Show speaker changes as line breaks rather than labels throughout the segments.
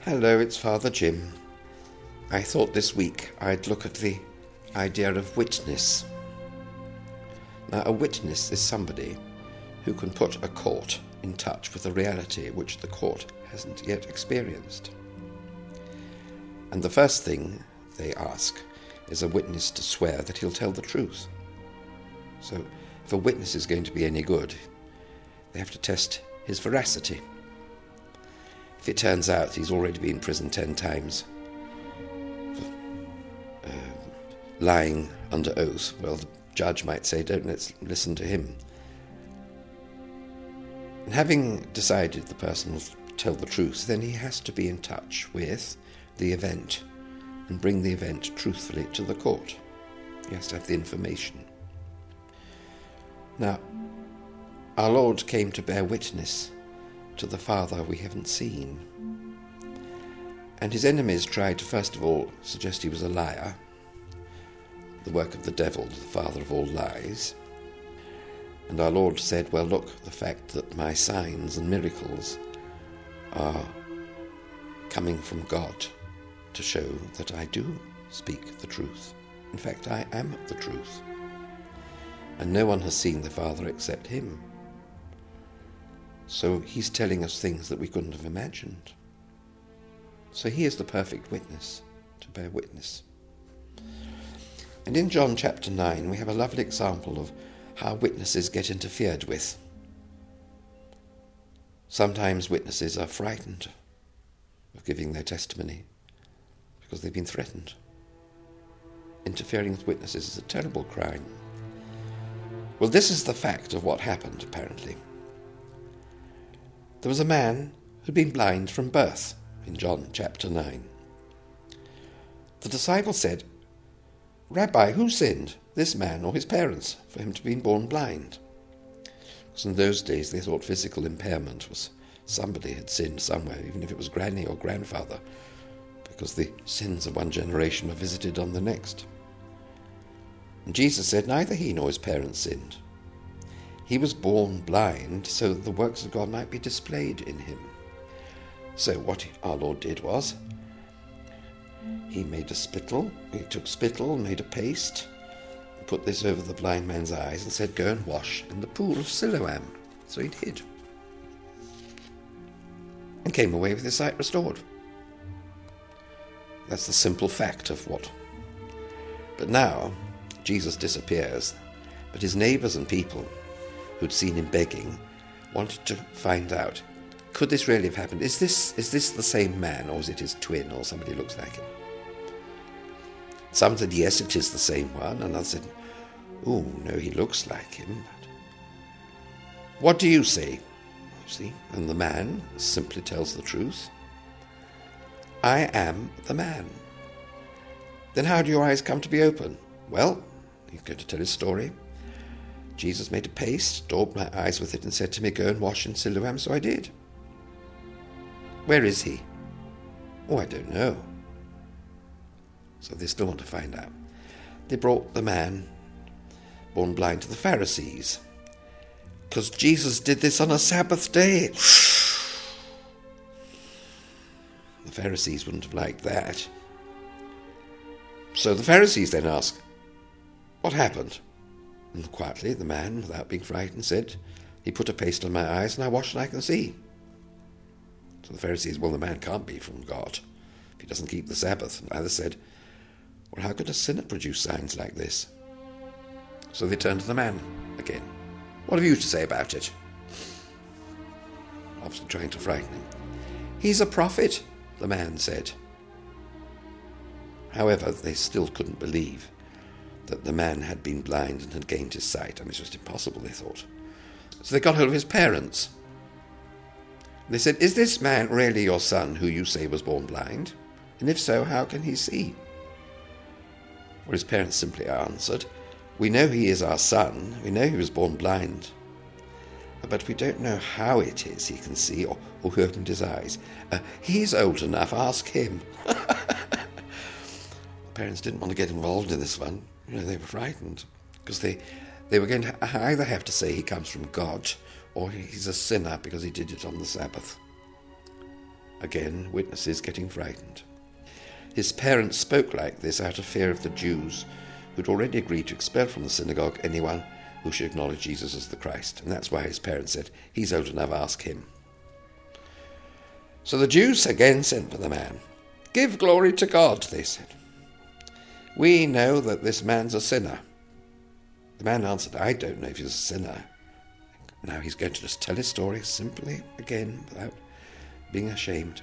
Hello, it's Father Jim. I thought this week I'd look at the idea of witness. Now, a witness is somebody who can put a court in touch with a reality which the court hasn't yet experienced. And the first thing they ask is a witness to swear that he'll tell the truth. So, if a witness is going to be any good, they have to test his veracity. If it turns out he's already been in prison 10 times for lying under oath, well, the judge might say, let's listen to him. And having decided the person will tell the truth, then he has to be in touch with the event and bring the event truthfully to the court. He has to have the information. Now, our Lord came to bear witness to the Father we haven't seen. And his enemies tried to first of all suggest he was a liar, the work of the devil, the father of all lies. And our Lord said, well, look, the fact that my signs and miracles are coming from God to show that I do speak the truth. In fact, I am the truth. And no one has seen the Father except him. So he's telling us things that we couldn't have imagined. So he is the perfect witness to bear witness. And in John chapter 9, we have a lovely example of how witnesses get interfered with. Sometimes witnesses are frightened of giving their testimony because they've been threatened. Interfering with witnesses is a terrible crime. Well, this is the fact of what happened, apparently. There was a man who'd been blind from birth in John chapter 9. The disciples said, Rabbi, who sinned, this man or his parents, for him to have been born blind? Because in those days they thought physical impairment was somebody had sinned somewhere, even if it was granny or grandfather, because the sins of one generation were visited on the next. And Jesus said neither he nor his parents sinned. He was born blind so that the works of God might be displayed in him. So what our Lord did was, he made a spittle, he took spittle and made a paste, put this over the blind man's eyes and said, go and wash in the pool of Siloam. So he did. And came away with his sight restored. That's the simple fact of what. But now, Jesus disappears, but his neighbours and people who'd seen him begging wanted to find out, could this really have happened? Is this the same man, or is it his twin, or somebody who looks like him? Some said, yes, it is the same one, and others said, oh, no, he looks like him. But what do you say? You see, and the man simply tells the truth. I am the man. Then how do your eyes come to be open? Well, he's going to tell his story. Jesus made a paste, daubed my eyes with it, and said to me, go and wash in Siloam, so I did. Where is he? Oh, I don't know. So they still want to find out. They brought the man born blind to the Pharisees, because Jesus did this on a Sabbath day. The Pharisees wouldn't have liked that. So the Pharisees then ask, what happened? And quietly the man, without being frightened, said, he put a paste on my eyes and I washed and I can see. So the Pharisees, well, the man can't be from God if he doesn't keep the Sabbath. And others said, well, how could a sinner produce signs like this? So they turned to the man again. What have you to say about it? Obviously trying to frighten him. He's a prophet, the man said. However, they still couldn't believe that the man had been blind and had gained his sight. I mean, it's just impossible, they thought. So they got hold of his parents. They said, is this man really your son who you say was born blind? And if so, how can he see? Well, his parents simply answered, we know he is our son. We know he was born blind. But we don't know how it is he can see or who opened his eyes. He's old enough, ask him. The parents didn't want to get involved in this one. You know, they were frightened because they were going to either have to say he comes from God or he's a sinner because he did it on the Sabbath. Again, witnesses getting frightened. His parents spoke like this out of fear of the Jews, who'd already agreed to expel from the synagogue anyone who should acknowledge Jesus as the Christ. And that's why his parents said, he's old enough, ask him. So the Jews again sent for the man. Give glory to God, they said. We know that this man's a sinner. The man answered, I don't know if he's a sinner. Now he's going to just tell his story simply again without being ashamed.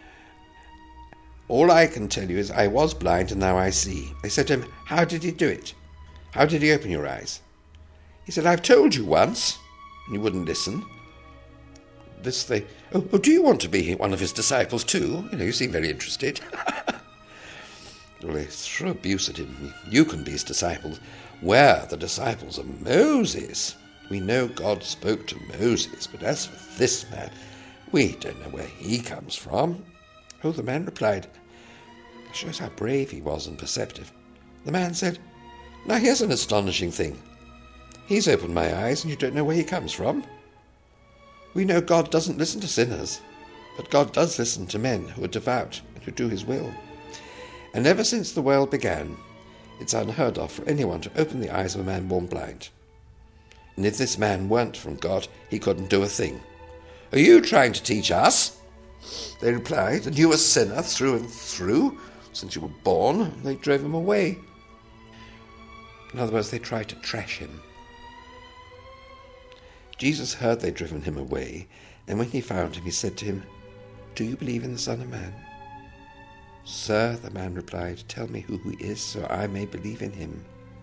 All I can tell you is I was blind and now I see. They said to him, how did he do it? How did he open your eyes? He said, I've told you once, and you wouldn't listen. Oh, do you want to be one of his disciples too? You seem very interested. Well, they threw abuse at him. You can be his disciples. We're the disciples of Moses. We know God spoke to Moses, but as for this man, we don't know where he comes from. Oh, the man replied. Shows how brave he was and perceptive. The man said, now here's an astonishing thing. He's opened my eyes and you don't know where he comes from. We know God doesn't listen to sinners, but God does listen to men who are devout and who do his will. And ever since the world began, it's unheard of for anyone to open the eyes of a man born blind. And if this man weren't from God, he couldn't do a thing. Are you trying to teach us? They replied, and you a sinner through and through, since you were born. They drove him away. In other words, they tried to trash him. Jesus heard they'd driven him away, and when he found him, he said to him, do you believe in the Son of Man? Sir, the man replied, tell me who he is, so I may believe in him.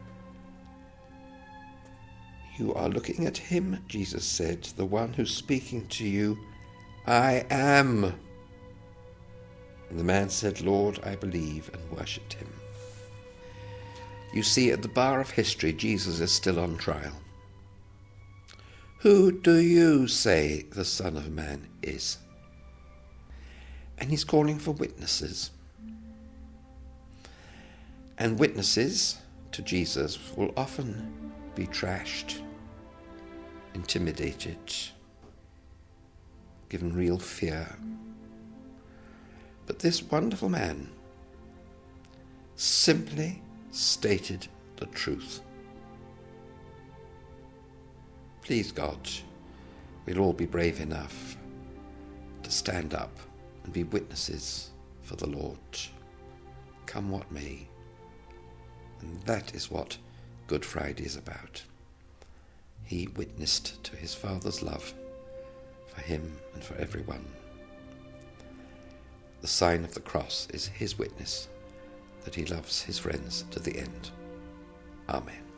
You are looking at him, Jesus said, the one who's speaking to you. I am. And the man said, Lord, I believe, and worshipped him. You see, at the bar of history, Jesus is still on trial. Who do you say the Son of Man is? And he's calling for witnesses. And witnesses to Jesus will often be trashed, intimidated, given real fear. But this wonderful man simply stated the truth. Please God, we'll all be brave enough to stand up and be witnesses for the Lord, come what may. And that is what Good Friday is about. He witnessed to his Father's love for him and for everyone. The sign of the cross is his witness that he loves his friends to the end. Amen.